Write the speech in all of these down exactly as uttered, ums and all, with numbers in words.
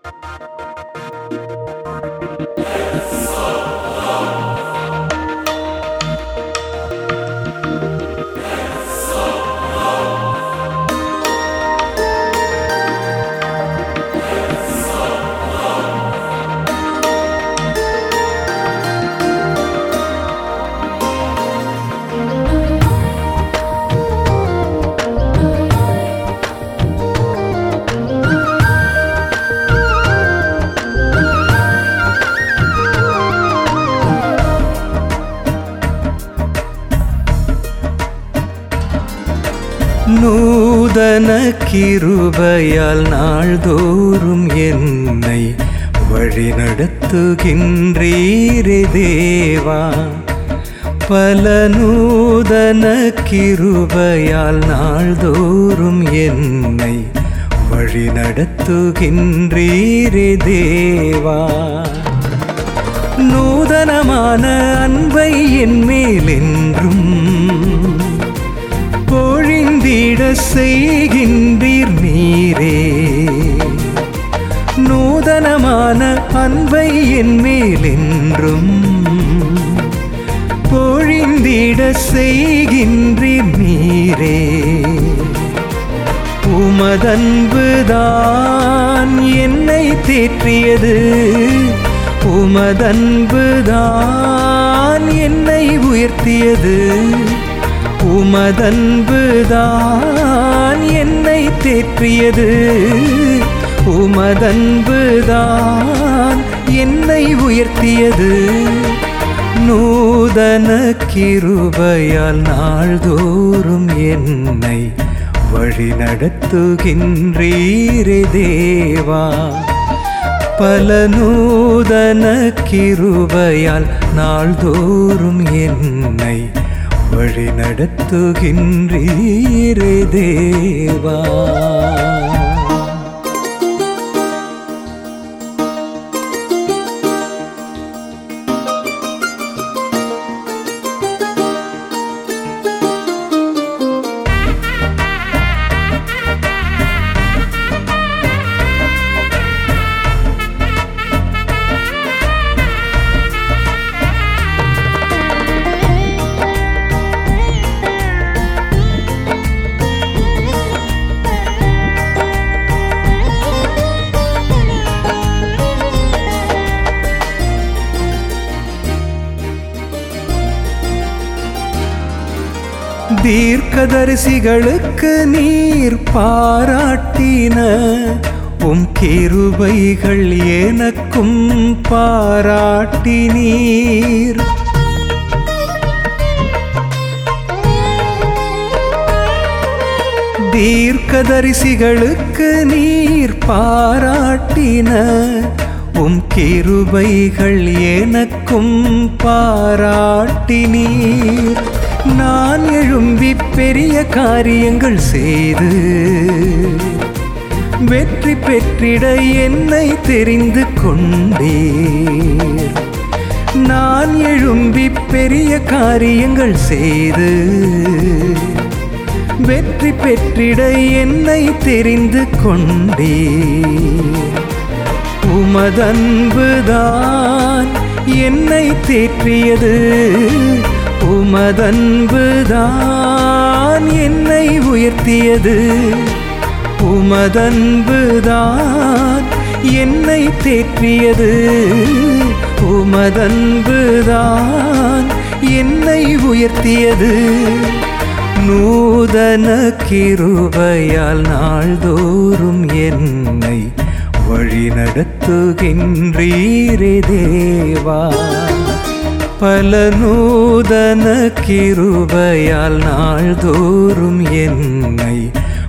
நூதன கிருபையால் நாள்தோறும் என்னை வழிநடத்துகின்றீரே தேவா. பல நூதன கிருபையால் நாள்தோறும் என்னை வழிநடத்துகின்றீரே தேவா. நூதனமான அன்பை என் மேல் என்றும் பொழிந்திட செய்கின்றீர் நீரே. நூதனமான அன்பை என் மேல் என்றும் பொழிந்திட செய்கின்றீர் நீரே. உமதன்புதான் என்னை தேற்றியது, உமதன்புதான் என்னை உயர்த்தியது. உமதன்புதான் என்னை தேற்றியது, உமதன்புதான் என்னை உயர்த்தியது. நூதன கிருபையால் நாள்தோறும் என்னை வழிநடத்துகின்றீரே தேவா. பல நூதன கிருபையால் நாள்தோறும் என்னை வழிநடத்துகின்றீரே தேவா. தீர்க்கதரிசிகளுக்கு நீர் பாராட்டின உம் கிருபைகள் எனக்கும் பாராட்டினீர். தீர்க்கதரிசிகளுக்கு நீர் பாராட்டின உம் கிருபைகள் எனக்கும் பாராட்டினீர். நான் எழும்பி பெரிய காரியங்கள் செய்து வெற்றி பெற்றிட என்னை தெரிந்து கொண்டீர். நான் எழும்பி பெரிய காரியங்கள் செய்து வெற்றி பெற்றிட என்னை தெரிந்து கொண்டீர். உமதன்புதான் என்னை தேற்றியது, உமதன்புதான் என்னை உயர்த்தியது. உமதன்புதான் என்னை தேற்றியது, உமதன்புதான் என்னை உயர்த்தியது. நூதன கிருபையால் நாள்தோறும் என்னை வழிநடத்துகின்றீரே தேவா. பல நூதன கிருபையால் நாள்தோறும் என்னை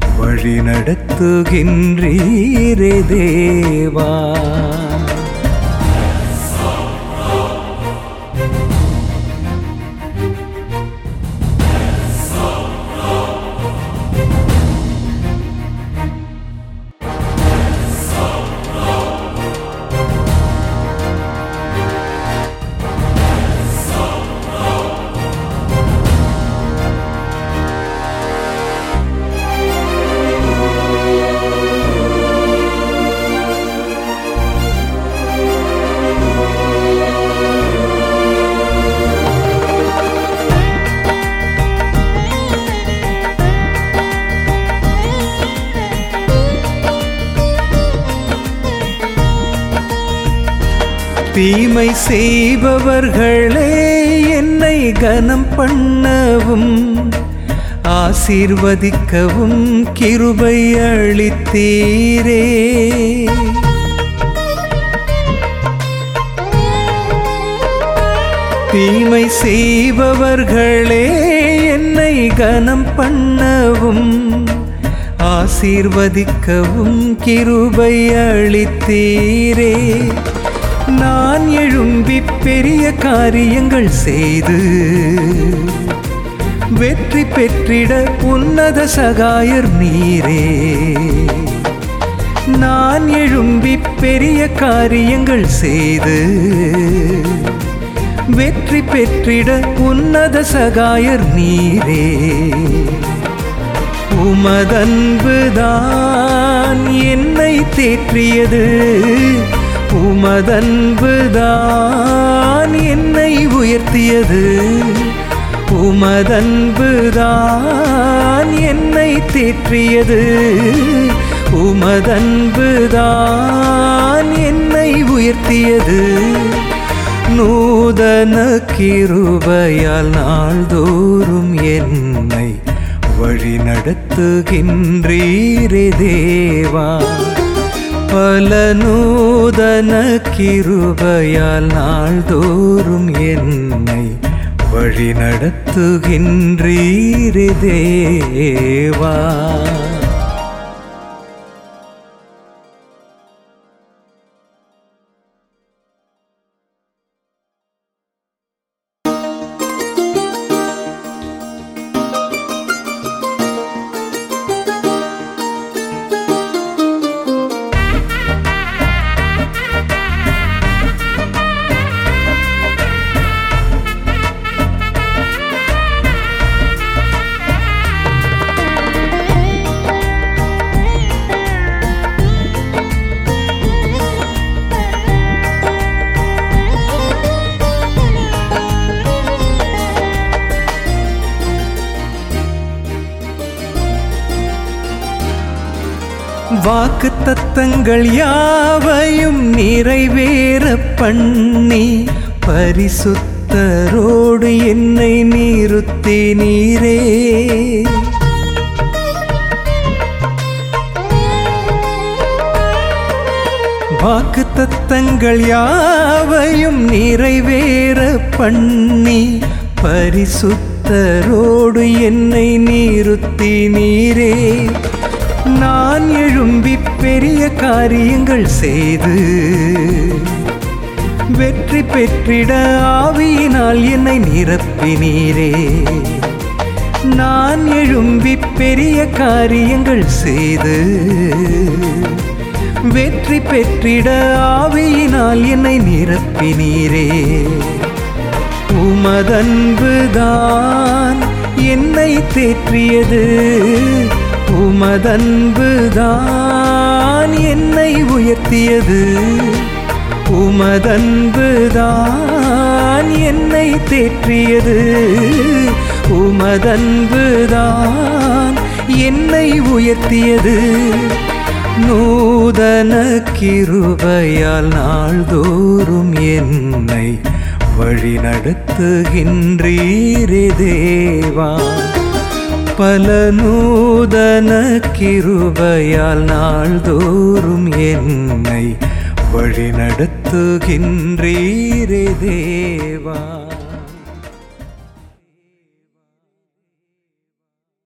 வழிநடத்துகின்றீரே தேவா. தீமை செய்பவர்களே என்னை கனம் பண்ணவும் ஆசீர்வதிக்கவும் கிருபை அளித்தீரே. தீமை செய்பவர்களே என்னை கனம் பண்ணவும் ஆசீர்வதிக்கவும் கிருபை அளித்தீரே. நான் எழும்பி பெரிய காரியங்கள் செய்து வெற்றி பெற்றிட உன்னத சகாயர் நீரே. நான் எழும்பி பெரிய காரியங்கள் செய்து வெற்றி பெற்றிட உன்னத சகாயர் நீரே. உமதன்புதான் என்னை தேற்றியது, உமதன்புதான் என்னை உயர்த்தியது, உமதன்புதான் என்னை தேற்றியது, உமதன்புதான் என்னை உயர்த்தியது. நூதன கிருபையால் நாள்தோறும் என்னை வழி நடத்துகின்றீரே தேவா. பல நூதன கிருபையால் நாள்தோறும் என்னை வழி நடத்துகின்றீரே தேவா. வாக்கு தத்தங்கள் யாவையும் நிறைவேற பண்ணி பரிசுத்தரோடு என்னை நிறுத்தி நீரே. வாக்கு தத்தங்கள் யாவையும் நிறைவேற பண்ணி பரிசுத்தரோடு என்னை நிறுத்தி நீரே. நான் எழும்பி பெரிய காரியங்கள் செய்து வெற்றி பெற்றிட ஆவியினால் என்னை நிரப்பினீரே. நான் எழும்பி பெரிய காரியங்கள் செய்து வெற்றி பெற்றிட ஆவியினால் என்னை நிரப்பினீரே. உமதன்புதான் என்னை தேற்றியது, உமதன்புதான் என்னை உயர்த்தியது, உமதன்புதான் என்னை தேற்றியது, உமதன்புதான் என்னை உயர்த்தியது. நூதன கிருபையால் நாள்தோறும் என்னை வழி நடத்துகின்றீரே தேவா. பல நூதன கிருபையால் நாள்தோறும் என்னை வழி நடத்துகின்றீரே தேவா.